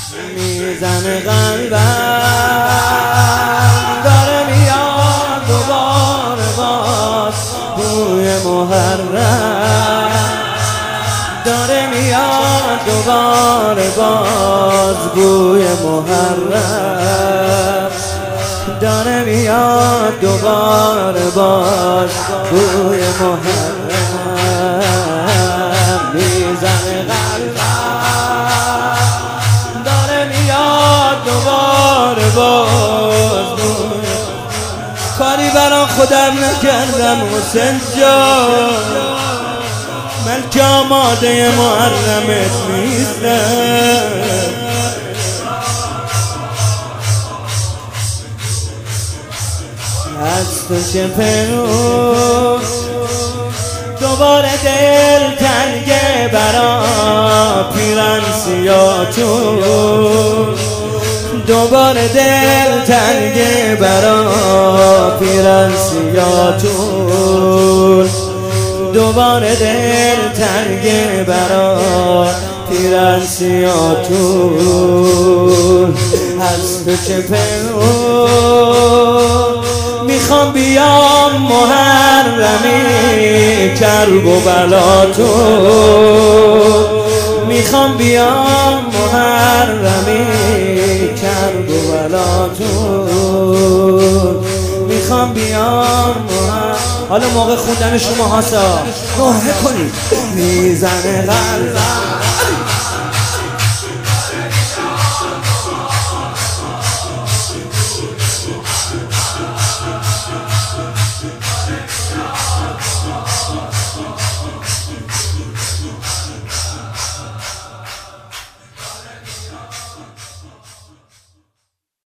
میزنه قلبم، داره میاد دوباره باز بوی محرم، داره میاد دوباره باز بوی محرم، داره میاد دوباره باز بوی محرم. میزنه قلبم، داره میاد دوباره باز بوی. کاری برا خودم نکردم حسین جان، من که آماده محرمت نیستم. از تو چه پنهون دوباره دل تنگه برا پیرن سیاتون، دوباره دل تنگه برا پیرن سیاتون، دوباره دل تنگه برا پیرن سیاتون. از تو چه پنهون میخوام بیام محرمی کرب و بلاتون، میخوام بیام محرمی کرب و بلاتون، میخوام بیام حالا موقع خوندن شما هاستا نوحه کنید. میزنه قلبم،